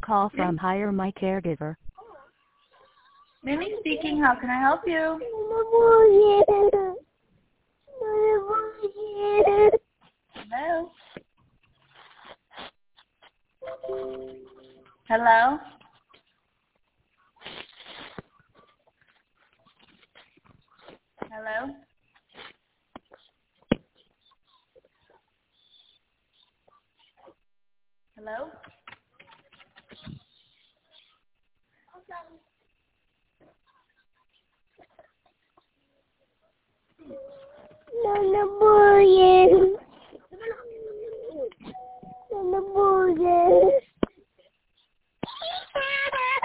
call from Hire My Caregiver. Mimi speaking. How can I help you? Hello? Hello? Hello? Hello? No, no, boy.